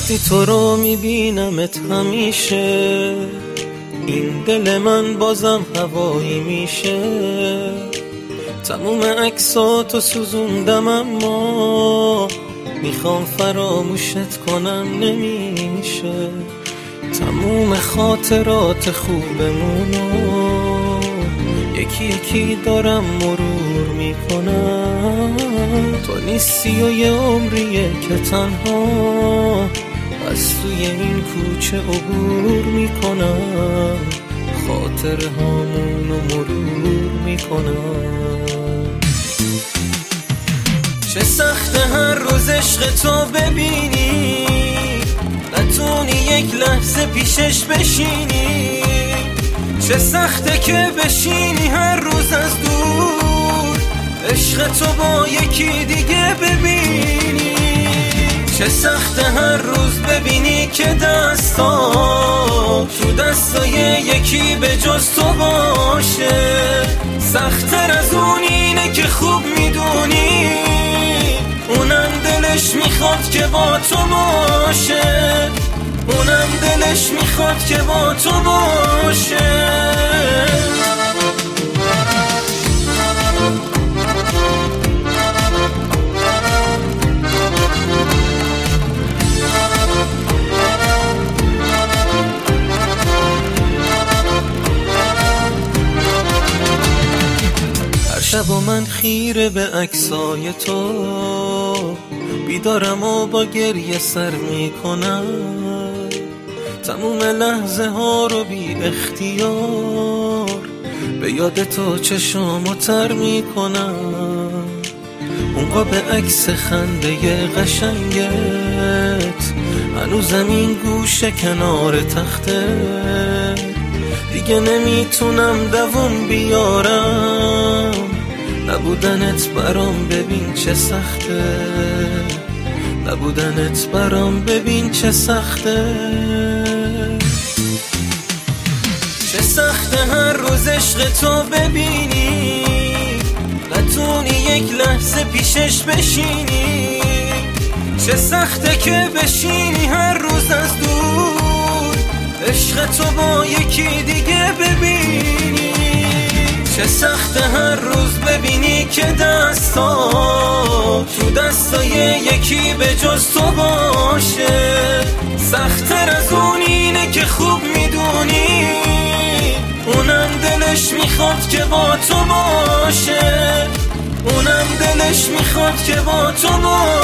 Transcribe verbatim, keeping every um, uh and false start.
وقتی تو رو میبینمت همیشه این دل من بازم هوایی میشه. تموم عکساتو سوزوندم اما میخوام فراموشت کنم نمیشه. تموم خاطرات خوبمونو یکی یکی دارم مرور میکنم. تو نیستی و یه عمریه که تنها از توی این کوچه عبور میکنم. خاطره هامونو مرور میکنم. چه سخته هر روز عشق تو ببینی نتونی یک لحظه پیشش بشینی. چه سخته که بشینی هر روز از دور عشق تو با یکی دیگه ببینی. چه سخته هر روز ببینی که دستا تو دستای یکی به جز تو باشه. سخت‌تر از اون اینه که خوب میدونی اونم دلش میخواد که با تو باشه. اونم دلش میخواد که با تو باشه. هر شب و من خیره به عکسای تو بیدارم و با گریه سر میکنم. تموم لحظه ها رو بی اختیار به یاد تو چشامو تر میکنم. اون قاب عکس خنده قشنگت هنوزم این گوشه کنار تخته. دیگه نمیتونم دووم بیارم نبودنت برام ببین چه سخته. نبودنت برام ببین چه سخته. چه سخته هر روز عشق تو ببینی نتونی یک لحظه پیشش بشینی. چه سخته که بشینی هر روز از دور عشق تو با یکی دیگه ببینی. چه سخته هر روز ببینی که دستا تو دستای یکی به جز تو باشه. سخت‌تر از اون اینه که خوب میدونی اونم دلش میخواد که با تو باشه. اونم دلش میخواد که با تو باشه.